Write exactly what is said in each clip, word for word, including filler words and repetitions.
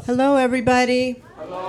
Hello, everybody.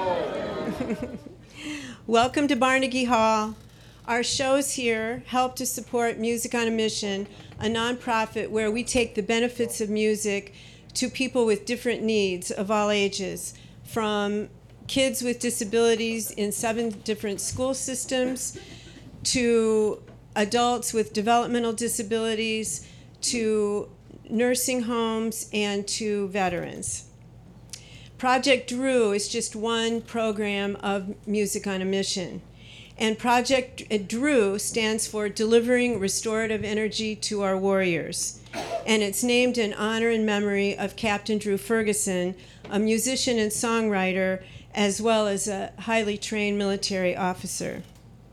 Welcome to Barnegie Hall. Our shows here help to support Music on a Mission, a nonprofit where we take the benefits of music to people with different needs of all ages, from kids with disabilities in seven different school systems to adults with developmental disabilities to nursing homes and to veterans. Project Drew is just one program of Music on a Mission. And Project Drew stands for Delivering Restorative Energy to Our Warriors. And it's named in honor and memory of Captain Drew Ferguson, a musician and songwriter, as well as a highly trained military officer.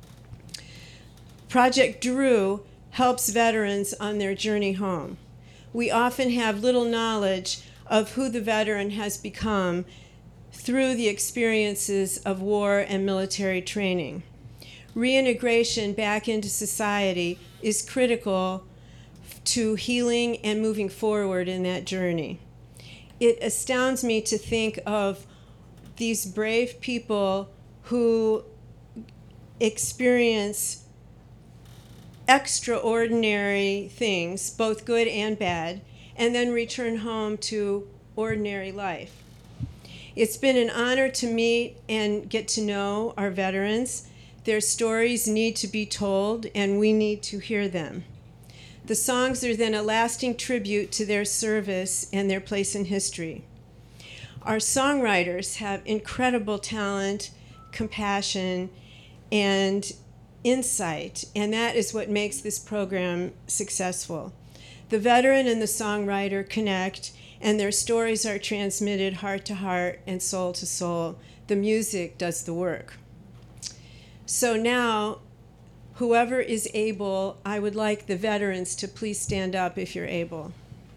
Project Drew helps veterans on their journey home. We often have little knowledge of who the veteran has become through the experiences of war and military training. Reintegration back into society is critical to healing and moving forward in that journey. It astounds me to think of these brave people who experience extraordinary things, both good and bad, and then return home to ordinary life. It's been an honor to meet and get to know our veterans. Their stories need to be told, and we need to hear them. The songs are then a lasting tribute to their service and their place in history. Our songwriters have incredible talent, compassion, and insight, and that is what makes this program successful. The veteran and the songwriter connect, and their stories are transmitted heart to heart and soul to soul. The music does the work. So now, whoever is able, I would like the veterans to please stand up if you're able.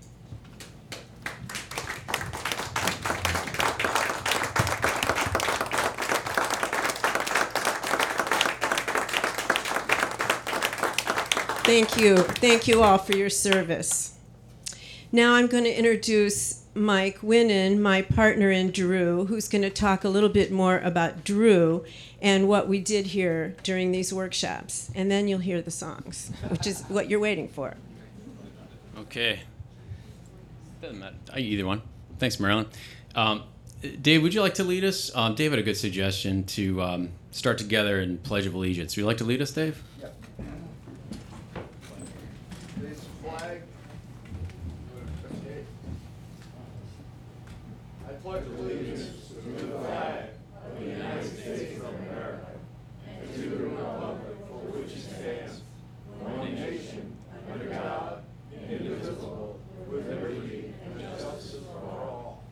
Thank you. Thank you all for your service. Now I'm going to introduce Mike Winnan, my partner in Drew, who's going to talk a little bit more about Drew and what we did here during these workshops. And then you'll hear the songs, which is what you're waiting for. Okay. Doesn't matter. Either one. Thanks, Marilyn. Um, Dave, would you like to lead us? Um, Dave had a good suggestion to um, start together in Pledge of Allegiance. Would you like to lead us, Dave? Yep. This flag. I pledge allegiance to the flag of the United States of America and to the republic for which it stands, one nation, under God, indivisible, with liberty and justice for all.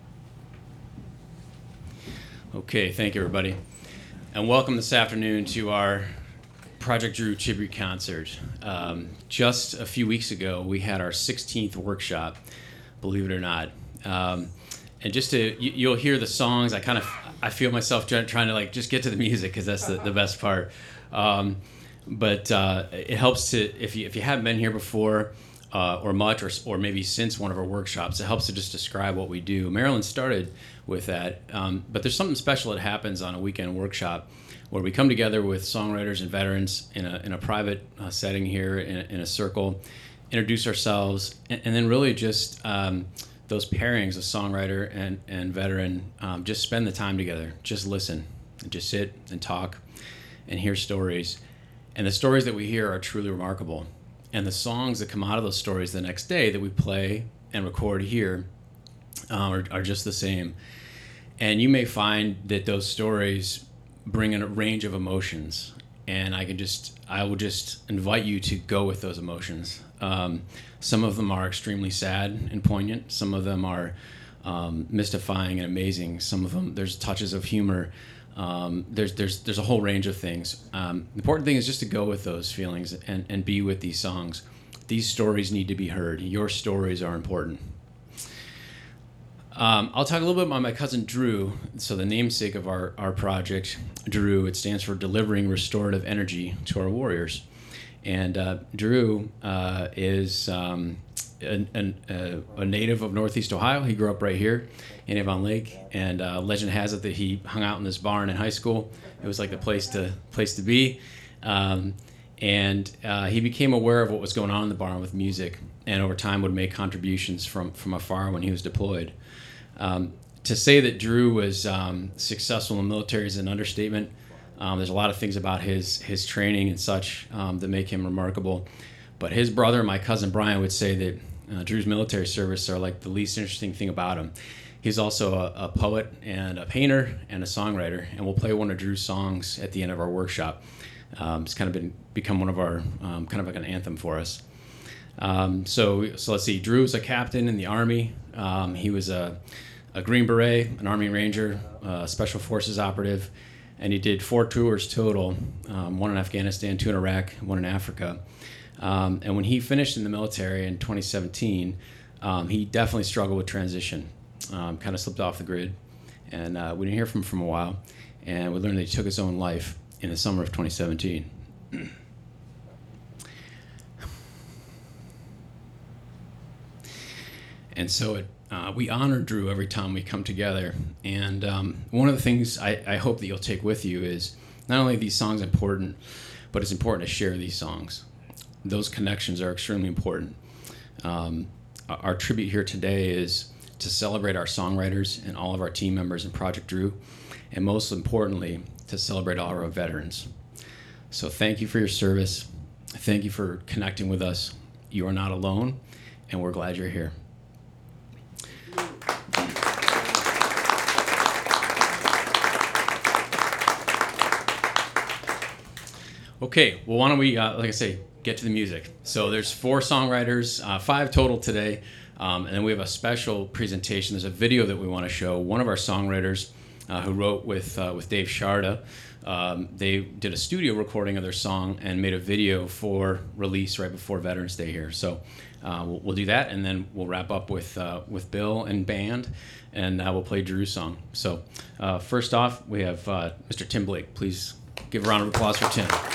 Okay, thank you, everybody. And welcome this afternoon to our Project Drew tribute concert. Um, just a few weeks ago, we had our sixteenth workshop, believe it or not. Um, and just to, you, you'll hear the songs. I kind of, I feel myself trying, trying to like just get to the music because that's the, the best part. Um, but uh, it helps to, if you if you haven't been here before uh, or much, or or maybe since one of our workshops, it helps to just describe what we do. Marilyn started with that, um, but there's something special that happens on a weekend workshop where we come together with songwriters and veterans in a in a private uh, setting here in a, in a circle, introduce ourselves, and, and then really just um, those pairings of songwriter and, and veteran, um, just spend the time together, just listen, and just sit and talk and hear stories. And the stories that we hear are truly remarkable. And the songs that come out of those stories the next day that we play and record here um, are, are just the same. And you may find that those stories bring in a range of emotions, and I can just I will just invite you to go with those emotions. Um, some of them are extremely sad and poignant. Some of them are um, mystifying and amazing. Some of them there's touches of humor. Um, there's there's there's a whole range of things. Um, the important thing is just to go with those feelings and, and be with these songs. These stories need to be heard. Your stories are important. Um, I'll talk a little bit about my cousin Drew. So the namesake of our, our project, Drew, it stands for Delivering Restorative Energy to Our Warriors. And uh, Drew uh, is um, a, a, a native of Northeast Ohio. He grew up right here in Avon Lake, and uh, legend has it that he hung out in this barn in high school. It was like the place to place to be, um, and uh, he became aware of what was going on in the barn with music, and over time would make contributions from from afar when he was deployed. Um, to say that Drew was um, successful in the military is an understatement. Um, there's a lot of things about his his training and such um, that make him remarkable. But his brother, my cousin Brian, would say that uh, Drew's military service are like the least interesting thing about him. He's also a, a poet and a painter and a songwriter, and we'll play one of Drew's songs at the end of our workshop. Um, it's kind of been become one of our um, kind of like an anthem for us. Um, so so let's see. Drew was a captain in the Army. Um, he was a a Green Beret, an Army Ranger, uh, Special Forces operative, and he did four tours total, um, one in Afghanistan, two in Iraq, one in Africa. Um, and when he finished in the military in twenty seventeen, um, he definitely struggled with transition, um, kind of slipped off the grid, and uh, we didn't hear from him for a while, and we learned that he took his own life in the summer of twenty seventeen. And so it, uh, we honor Drew every time we come together. And um, one of the things I, I hope that you'll take with you is not only are these songs important, but it's important to share these songs. Those connections are extremely important. Um, our tribute here today is to celebrate our songwriters and all of our team members in Project Drew, and most importantly, to celebrate all our veterans. So thank you for your service. Thank you for connecting with us. You are not alone, and we're glad you're here. Okay, well, why don't we, uh, like I say, get to the music. So there's four songwriters, uh, five total today, um, and then we have a special presentation. There's a video that we want to show. One of our songwriters uh, who wrote with uh, with Dave Sharda, um, they did a studio recording of their song and made a video for release right before Veterans Day here. So uh, we'll, we'll do that, and then we'll wrap up with uh, with Bill and band, and uh, we'll play Drew's song. So uh, first off, we have uh, Mister Tim Blake. Please give a round of applause for Tim.